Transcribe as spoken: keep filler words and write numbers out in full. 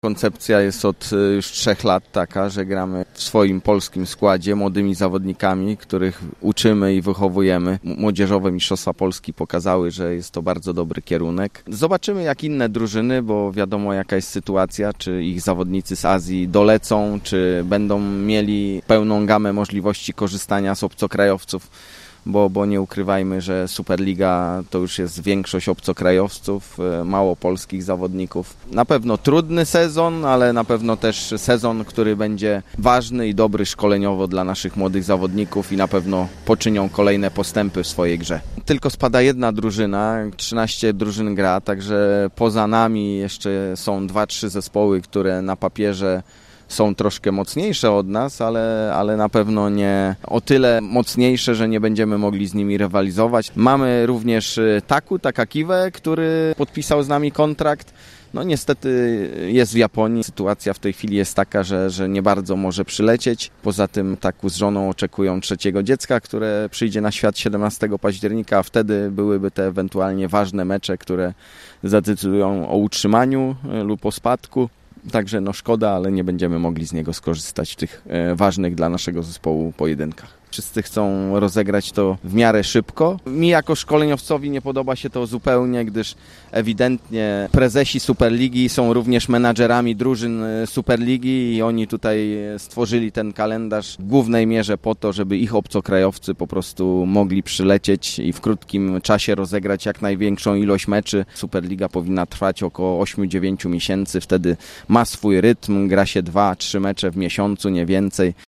Koncepcja jest od już trzech lat taka, że gramy w swoim polskim składzie młodymi zawodnikami, których uczymy i wychowujemy. Młodzieżowe Mistrzostwa Polski pokazały, że jest to bardzo dobry kierunek. Zobaczymy jak inne drużyny, bo wiadomo jaka jest sytuacja, czy ich zawodnicy z Azji dolecą, czy będą mieli pełną gamę możliwości korzystania z obcokrajowców. Bo, bo nie ukrywajmy, że Superliga to już jest większość obcokrajowców, mało polskich zawodników. Na pewno trudny sezon, ale na pewno też sezon, który będzie ważny i dobry szkoleniowo dla naszych młodych zawodników i na pewno poczynią kolejne postępy w swojej grze. Tylko spada jedna drużyna, trzynaście drużyn gra, także poza nami jeszcze są dwa, trzy zespoły, które na papierze są troszkę mocniejsze od nas, ale, ale na pewno nie o tyle mocniejsze, że nie będziemy mogli z nimi rywalizować. Mamy również Taku Takakiwę, który podpisał z nami kontrakt. No niestety jest w Japonii. Sytuacja w tej chwili jest taka, że, że nie bardzo może przylecieć. Poza tym Taku z żoną oczekują trzeciego dziecka, które przyjdzie na świat siedemnastego października, a wtedy byłyby te ewentualnie ważne mecze, które zadecydują o utrzymaniu lub o spadku. Także no szkoda, ale nie będziemy mogli z niego skorzystać w tych e, ważnych dla naszego zespołu pojedynkach. Wszyscy chcą rozegrać to w miarę szybko. Mi jako szkoleniowcowi nie podoba się to zupełnie, gdyż ewidentnie prezesi Superligi są również menadżerami drużyn Superligi i oni tutaj stworzyli ten kalendarz w głównej mierze po to, żeby ich obcokrajowcy po prostu mogli przylecieć i w krótkim czasie rozegrać jak największą ilość meczy. Superliga powinna trwać około osiem do dziewięciu miesięcy, wtedy ma swój rytm, gra się dwa, trzy mecze w miesiącu, nie więcej.